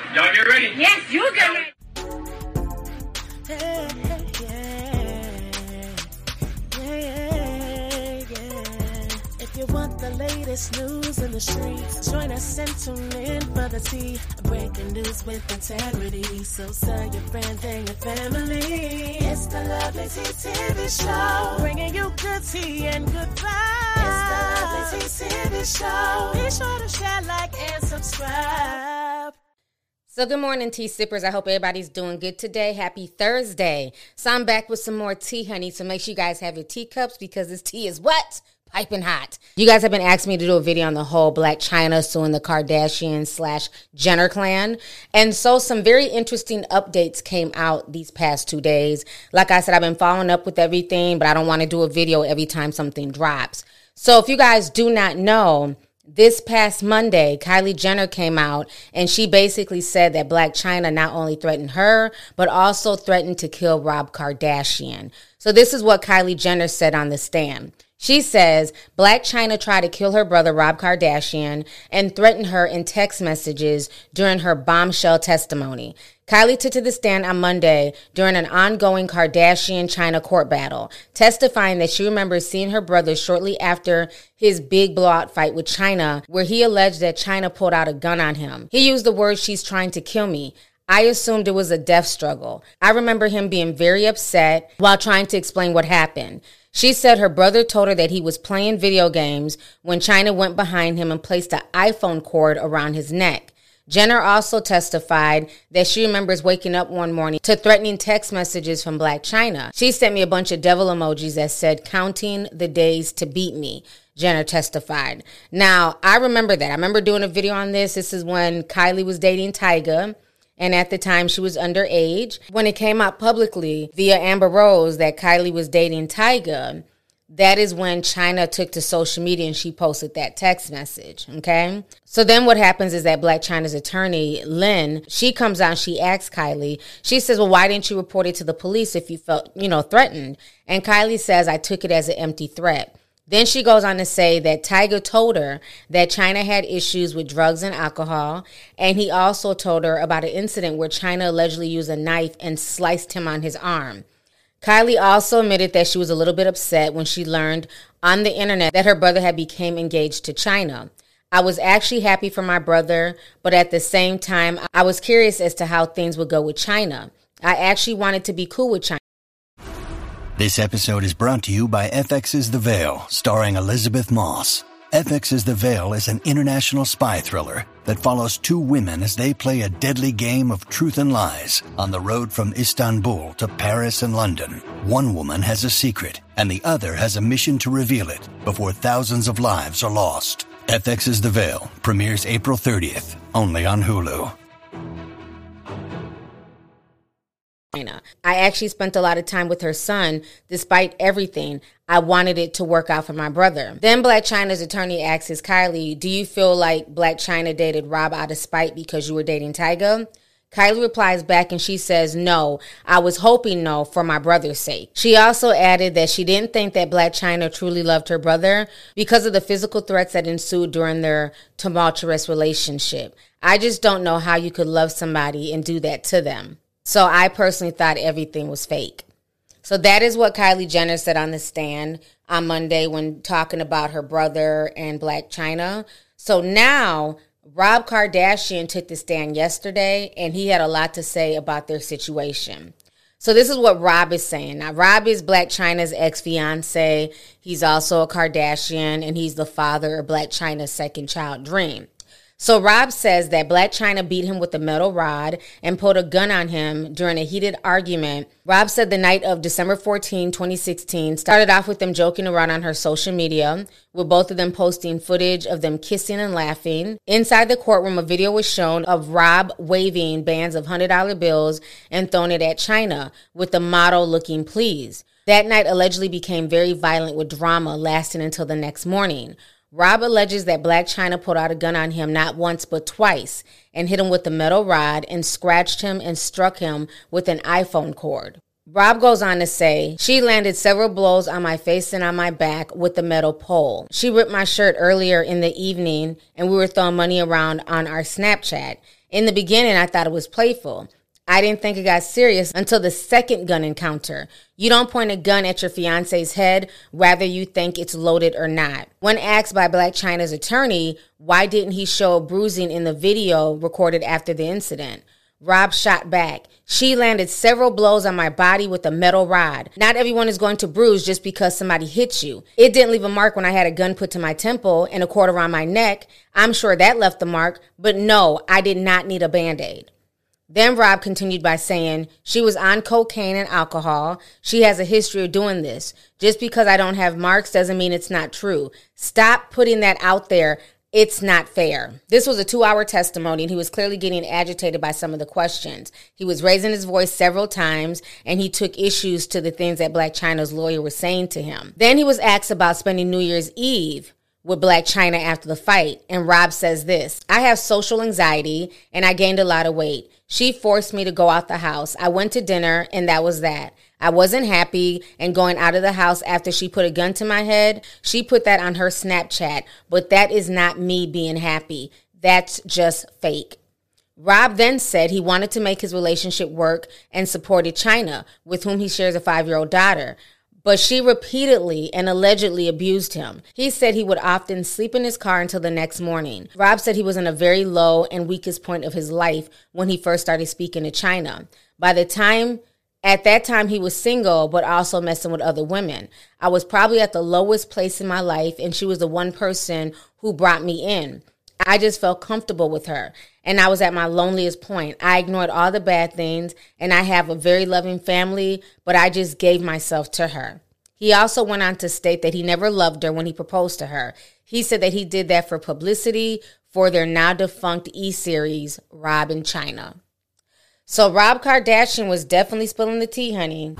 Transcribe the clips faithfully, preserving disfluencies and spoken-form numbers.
Y'all get ready? Yes, you get ready. Hey, hey, yeah. Yeah, yeah. If you want the latest news in the streets, join us and tune in for the tea. Breaking news with integrity. So tell your friends and your family. It's the Lovely Tea T V Show. Bringing you good tea and good vibes. It's the Lovely Tea T V Show. Be sure to share, like, and subscribe. So good morning, tea sippers. I hope everybody's doing good today. Happy Thursday. So I'm back with some more tea, honey. So make sure you guys have your teacups because this tea is what? Piping hot. You guys have been asking me to do a video on the whole Blac Chyna suing the Kardashian slash Jenner clan. And so some very interesting updates came out these past two days. Like I said, I've been following up with everything, but I don't want to do a video every time something drops. So if you guys do not know, this past Monday, Kylie Jenner came out and she basically said that Blac Chyna not only threatened her, but also threatened to kill Rob Kardashian. So this is what Kylie Jenner said on the stand. She says Blac Chyna tried to kill her brother Rob Kardashian and threatened her in text messages during her bombshell testimony. Kylie took to the stand on Monday during an ongoing Kardashian-Chyna court battle, testifying that she remembers seeing her brother shortly after his big blowout fight with Chyna, where he alleged that Chyna pulled out a gun on him. He used the words, "She's trying to kill me." I assumed it was a death struggle. I remember him being very upset while trying to explain what happened. She said her brother told her that he was playing video games when Chyna went behind him and placed an iPhone cord around his neck. Jenner also testified that she remembers waking up one morning to threatening text messages from Blac Chyna. She sent me a bunch of devil emojis that said, "Counting the days to beat me," Jenner testified. Now, I remember that. I remember doing a video on this. This is when Kylie was dating Tyga. And at the time, she was underage. When it came out publicly via Amber Rose that Kylie was dating Tyga, that is when Chyna took to social media and she posted that text message, okay? So then what happens is that Blac Chyna's attorney, Lynn, she comes out and she asks Kylie, she says, well, why didn't you report it to the police if you felt, you know, threatened? And Kylie says, I took it as an empty threat. Then she goes on to say that Tyga told her that Chyna had issues with drugs and alcohol, and he also told her about an incident where Chyna allegedly used a knife and sliced him on his arm. Kylie also admitted that she was a little bit upset when she learned on the internet that her brother had become engaged to Chyna. I was actually happy for my brother, but at the same time, I was curious as to how things would go with Chyna. I actually wanted to be cool with Chyna. This episode is brought to you by F X's The Veil, starring Elizabeth Moss. F X's The Veil is an international spy thriller that follows two women as they play a deadly game of truth and lies on the road from Istanbul to Paris and London. One woman has a secret, and the other has a mission to reveal it before thousands of lives are lost. F X's The Veil premieres April thirtieth, only on Hulu. I actually spent a lot of time with her son. Despite everything, I wanted it to work out for my brother. Then Blac Chyna's attorney asks Kylie, do you feel like Blac Chyna dated Rob out of spite because you were dating Tyga? Kylie replies back and she says, no, I was hoping no for my brother's sake. She also added that she didn't think that Blac Chyna truly loved her brother because of the physical threats that ensued during their tumultuous relationship. I just don't know how you could love somebody and do that to them. So I personally thought everything was fake. So that is what Kylie Jenner said on the stand on Monday when talking about her brother and Blac Chyna. So now Rob Kardashian took the stand yesterday and he had a lot to say about their situation. So this is what Rob is saying. Now, Rob is Blac Chyna's ex-fiance. He's also a Kardashian and he's the father of Blac Chyna's second child, Dream. So Rob says that Blac Chyna beat him with a metal rod and put a gun on him during a heated argument. Rob said the night of December fourteenth, twenty sixteen started off with them joking around on her social media, with both of them posting footage of them kissing and laughing. Inside the courtroom, a video was shown of Rob waving bands of one hundred dollar bills and throwing it at Chyna, with the motto looking pleased. That night allegedly became very violent with drama lasting until the next morning. Rob alleges that Blac Chyna pulled out a gun on him not once but twice and hit him with a metal rod and scratched him and struck him with an iPhone cord. Rob goes on to say, she landed several blows on my face and on my back with the metal pole. She ripped my shirt earlier in the evening and we were throwing money around on our Snapchat. In the beginning, I thought it was playful. I didn't think it got serious until the second gun encounter. You don't point a gun at your fiance's head, whether you think it's loaded or not. When asked by Blac Chyna's attorney, why didn't he show bruising in the video recorded after the incident? Rob shot back. She landed several blows on my body with a metal rod. Not everyone is going to bruise just because somebody hits you. It didn't leave a mark when I had a gun put to my temple and a cord around my neck. I'm sure that left the mark, but no, I did not need a Band-Aid. Then Rob continued by saying, she was on cocaine and alcohol. She has a history of doing this. Just because I don't have marks doesn't mean it's not true. Stop putting that out there. It's not fair. This was a two-hour testimony, and he was clearly getting agitated by some of the questions. He was raising his voice several times, and he took issues to the things that Blac Chyna's lawyer was saying to him. Then he was asked about spending New Year's Eve with Blac Chyna after the fight, and Rob says this, I have social anxiety, and I gained a lot of weight. She forced me to go out the house. I went to dinner, and that was that. I wasn't happy and going out of the house after she put a gun to my head. She put that on her Snapchat, but that is not me being happy. That's just fake. Rob then said he wanted to make his relationship work and supported Chyna, with whom he shares a five-year-old daughter. But she repeatedly and allegedly abused him. He said he would often sleep in his car until the next morning. Rob said he was in a very low and weakest point of his life when he first started speaking to Chyna. By the time, at that time, he was single, but also messing with other women. I was probably at the lowest place in my life, and she was the one person who brought me in. I just felt comfortable with her, and I was at my loneliest point. I ignored all the bad things, and I have a very loving family, but I just gave myself to her. He also went on to state that he never loved her when he proposed to her. He said that he did that for publicity for their now defunct E-series, Rob and Chyna. So Rob Kardashian was definitely spilling the tea, honey.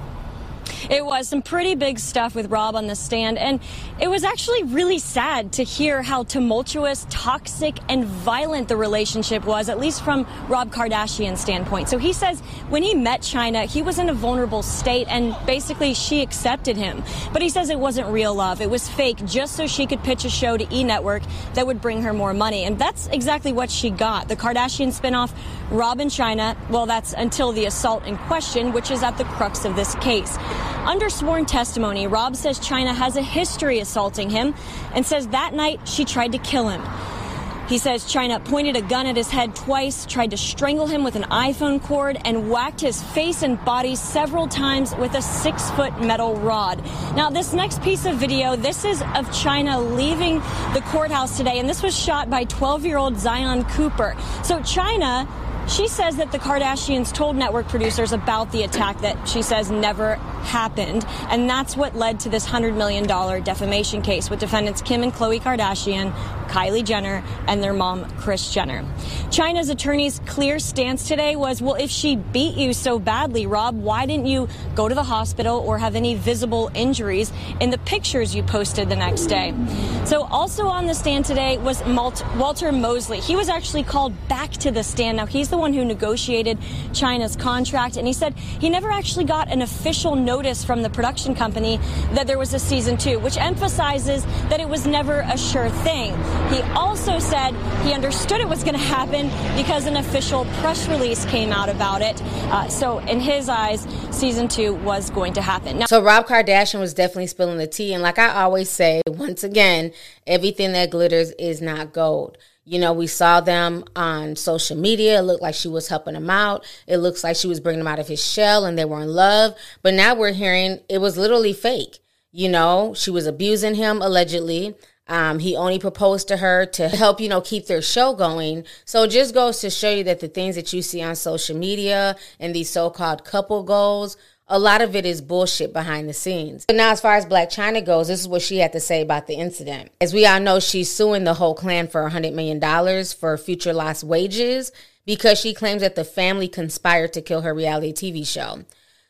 It was some pretty big stuff with Rob on the stand, and it was actually really sad to hear how tumultuous, toxic, and violent the relationship was, at least from Rob Kardashian's standpoint. So he says when he met Chyna, he was in a vulnerable state, and basically she accepted him. But he says it wasn't real love. It was fake, just so she could pitch a show to E! Network that would bring her more money. And that's exactly what she got. The Kardashian spinoff, Rob and Chyna, well, that's until the assault in question, which is at the crux of this case. Under sworn testimony, Rob says Chyna has a history assaulting him and says that night she tried to kill him. He says Chyna pointed a gun at his head twice, tried to strangle him with an iPhone cord, and whacked his face and body several times with a six-foot metal rod. Now, this next piece of video, this is of Chyna leaving the courthouse today, and this was shot by twelve-year-old Zion Cooper. So Chyna, she says that the Kardashians told network producers about the attack that she says never happened, and that's what led to this one hundred million dollars defamation case with defendants Kim and Khloe Kardashian, Kylie Jenner, and their mom, Kris Jenner. Chyna's attorney's clear stance today was, well, if she beat you so badly, Rob, why didn't you go to the hospital or have any visible injuries in the pictures you posted the next day? So also on the stand today was Walter Mosley. He was actually called back to the stand. Now, he's the one who negotiated Chyna's contract, and he said he never actually got an official notice from the production company that there was a season two, which emphasizes that it was never a sure thing. He also said he understood it was going to happen because an official press release came out about it. Uh, so in his eyes, season two was going to happen. Now, so Rob Kardashian was definitely spilling the tea. And like I always say, once again, everything that glitters is not gold. You know, we saw them on social media. It looked like she was helping him out. It looks like she was bringing him out of his shell and they were in love. But now we're hearing it was literally fake. You know, she was abusing him, allegedly. Um, he only proposed to her to help, you know, keep their show going. So it just goes to show you that the things that you see on social media and these so-called couple goals, a lot of it is bullshit behind the scenes. But now as far as Blac Chyna goes, this is what she had to say about the incident. As we all know, she's suing the whole clan for one hundred million dollars for future lost wages because she claims that the family conspired to kill her reality T V show.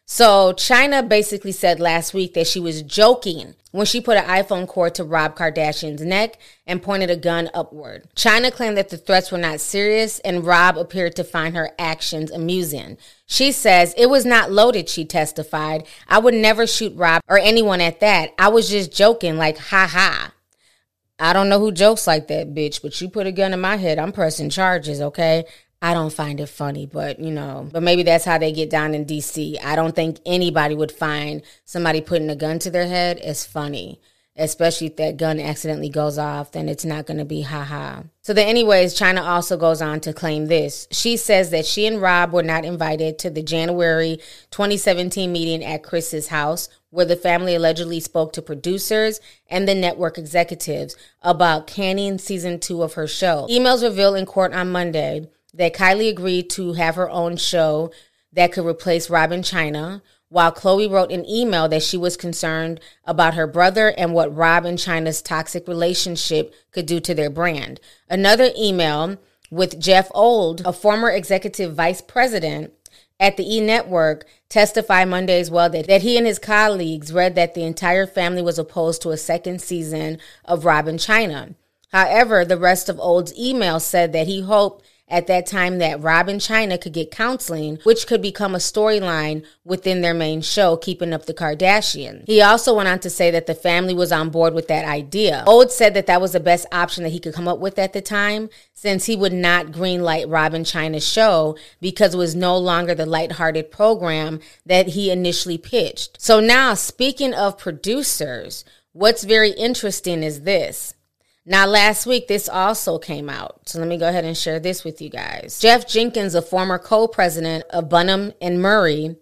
So Chyna basically said last week that she was joking when she put an iPhone cord to Rob Kardashian's neck and pointed a gun upward. Chyna claimed that the threats were not serious and Rob appeared to find her actions amusing. She says, it was not loaded, she testified. I would never shoot Rob or anyone at that. I was just joking, like, ha ha. I don't know who jokes like that, bitch, but you put a gun in my head, I'm pressing charges, okay? I don't find it funny, but, you know, but maybe that's how they get down in D C. I don't think anybody would find somebody putting a gun to their head as funny. Especially if that gun accidentally goes off, then it's not going to be ha-ha. So then anyways, Chyna also goes on to claim this. She says that she and Rob were not invited to the January twenty seventeen meeting at Chris's house, where the family allegedly spoke to producers and the network executives about canning season two of her show. Emails revealed in court on Monday that Kylie agreed to have her own show that could replace Rob and Chyna, while Khloe wrote an email that she was concerned about her brother and what Rob and Chyna's toxic relationship could do to their brand. Another email with Jeff Old, a former executive vice president at the E! Network, testified Monday as well that, that he and his colleagues read that the entire family was opposed to a second season of Rob and Chyna. However, the rest of Old's email said that he hoped at that time that Rob and Chyna could get counseling, which could become a storyline within their main show, Keeping Up the Kardashians. He also went on to say that the family was on board with that idea. Old said that that was the best option that he could come up with at the time, since he would not greenlight Rob and Chyna's show because it was no longer the lighthearted program that he initially pitched. So now, speaking of producers, what's very interesting is this. Now, last week, this also came out. So let me go ahead and share this with you guys. Jeff Jenkins, a former co-president of Bunham and Murray,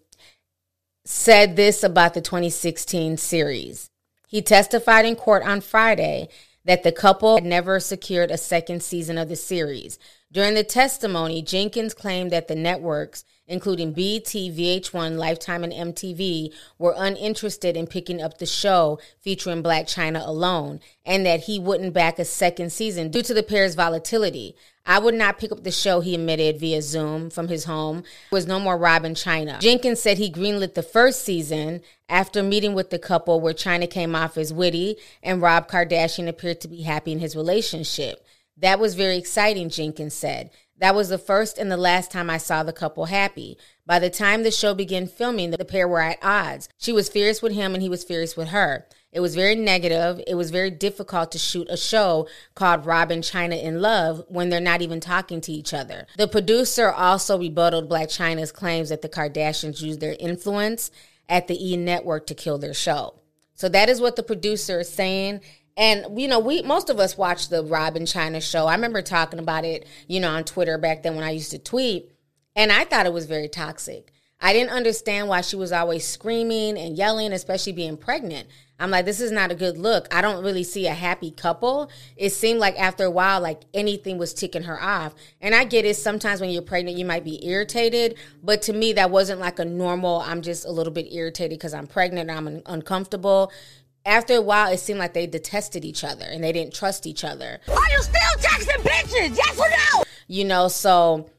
said this about the twenty sixteen series. He testified in court on Friday that the couple had never secured a second season of the series. During the testimony, Jenkins claimed that the networks, including B E T, V H one, Lifetime, and M T V, were uninterested in picking up the show featuring Blac Chyna alone, and that he wouldn't back a second season due to the pair's volatility. I would not pick up the show, he admitted via Zoom from his home. There was no more Rob and Chyna. Jenkins said he greenlit the first season after meeting with the couple, where Chyna came off as witty and Rob Kardashian appeared to be happy in his relationship. That was very exciting, Jenkins said. That was the first and the last time I saw the couple happy. By the time the show began filming, the pair were at odds. She was furious with him and he was furious with her. It was very negative. It was very difficult to shoot a show called Rob and Chyna in Love when they're not even talking to each other. The producer also rebutted Blac Chyna's claims that the Kardashians used their influence at the E! Network to kill their show. So that is what the producer is saying. And, you know, we most of us watched the Rob and Chyna show. I remember talking about it, you know, on Twitter back then when I used to tweet. And I thought it was very toxic. I didn't understand why she was always screaming and yelling, especially being pregnant. I'm like, this is not a good look. I don't really see a happy couple. It seemed like after a while, like anything was ticking her off. And I get it. Sometimes when you're pregnant, you might be irritated. But to me, that wasn't like a normal, I'm just a little bit irritated because I'm pregnant and I'm un- uncomfortable. After a while, it seemed like they detested each other and they didn't trust each other. Are you still texting bitches? Yes or no? You know, so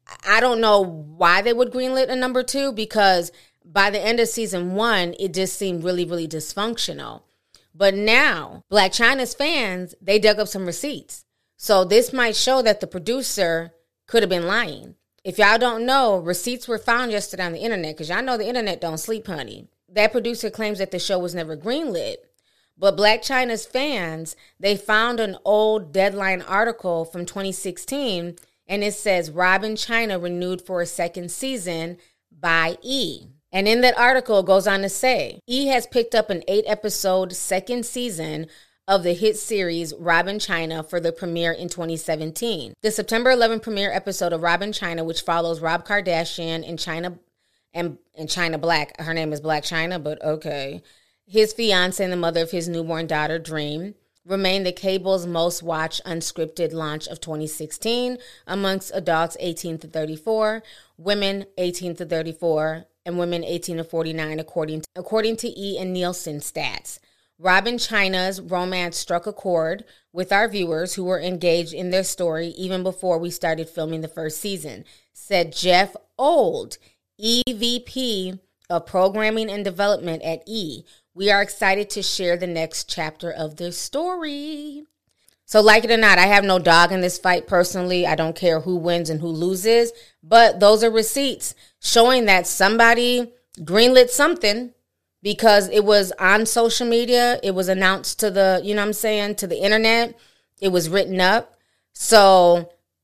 I don't know why they would greenlit a number two, because by the end of season one, it just seemed really, really dysfunctional. But now, Blac Chyna's fans, they dug up some receipts. So this might show that the producer could have been lying. If y'all don't know, receipts were found yesterday on the internet, because y'all know the internet don't sleep, honey. That producer claims that the show was never greenlit. But Blac Chyna's fans, they found an old Deadline article from twenty sixteen, and it says Rob and Chyna renewed for a second season by E! And in that article, it goes on to say, E! has picked up an eight-episode second season of the hit series Rob and Chyna for the premiere in twenty seventeen. The September eleventh premiere episode of Rob and Chyna, which follows Rob Kardashian and Chyna and, and Chyna Black, her name is Blac Chyna, but okay, his fiance and the mother of his newborn daughter, Dream, remained the cable's most watched unscripted launch of twenty sixteen amongst adults eighteen to thirty-four, women eighteen to thirty-four, and women eighteen to forty-nine, according to, according to E! and Nielsen stats. Rob and Chyna's romance struck a chord with our viewers, who were engaged in their story even before we started filming the first season, said Jeff Old, E V P of Programming and Development at E! We are excited to share the next chapter of the story. So like it or not, I have no dog in this fight personally. I don't care who wins and who loses. But those are receipts showing that somebody greenlit something because it was on social media. It was announced to the, you know what I'm saying, to the internet. It was written up. So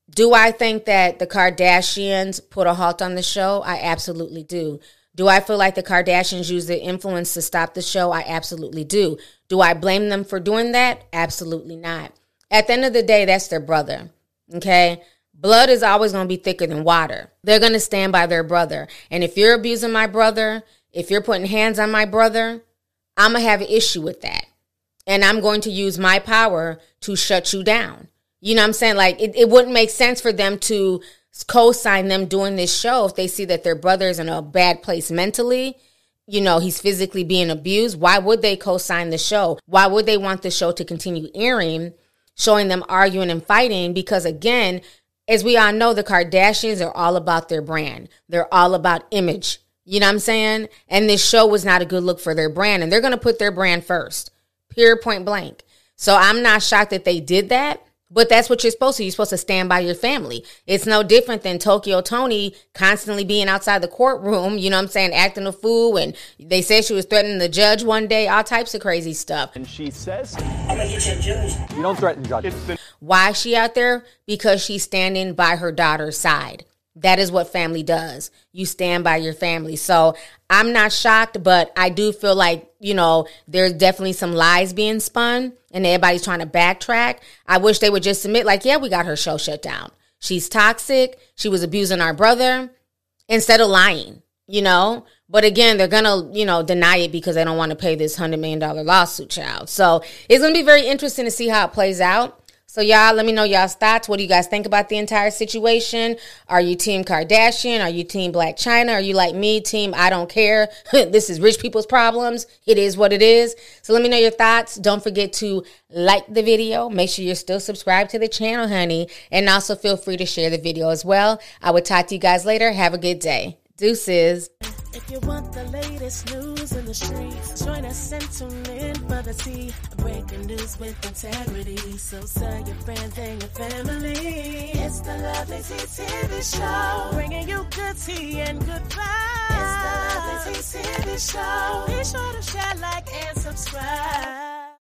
Do I think that the Kardashians put a halt on the show? I absolutely do. Do I feel like the Kardashians use their influence to stop the show? I absolutely do. Do I blame them for doing that? Absolutely not. At the end of the day, that's their brother, okay? Blood is always going to be thicker than water. They're going to stand by their brother. And if you're abusing my brother, if you're putting hands on my brother, I'm going to have an issue with that. And I'm going to use my power to shut you down. You know what I'm saying? Like, it, it wouldn't make sense for them to co-sign them doing this show if they see that their brother is in a bad place mentally. You know, he's physically being abused. Why would they co-sign the show? Why would they want the show to continue airing, showing them arguing and fighting? Because, again, as we all know, the Kardashians are all about their brand. They're all about image. You know what I'm saying? And this show was not a good look for their brand. And they're going to put their brand first. Pure point blank. So I'm not shocked that they did that. But that's what you're supposed to. You're supposed to stand by your family. It's no different than Tokyo Toni constantly being outside the courtroom, you know what I'm saying, acting a fool. And they said she was threatening the judge one day, all types of crazy stuff. And she says, I'm gonna get you a judge. You don't threaten judges. Why is she out there? Because she's standing by her daughter's side. That is what family does. You stand by your family. So I'm not shocked, but I do feel like, you know, there's definitely some lies being spun and everybody's trying to backtrack. I wish they would just admit, like, yeah, we got her show shut down. She's toxic. She was abusing our brother, instead of lying, you know. But again, they're going to, you know, deny it because they don't want to pay this one hundred million dollars lawsuit, child. So it's going to be very interesting to see how it plays out. So y'all, let me know y'all's thoughts. What do you guys think about the entire situation? Are you team Kardashian? Are you team Blac Chyna? Are you like me, team I don't care? This is rich people's problems. It is what it is. So let me know your thoughts. Don't forget to like the video. Make sure you're still subscribed to the channel, honey. And also feel free to share the video as well. I will talk to you guys later. Have a good day. Deuces. If you want the latest news in the streets, join us and tune in for the tea. Breaking news with integrity. So tell your friends and your family. It's the Lovely Tea T V Show. Bringing you good tea and good vibes. It's the Lovely Tea T V Show. Be sure to share, like, and subscribe.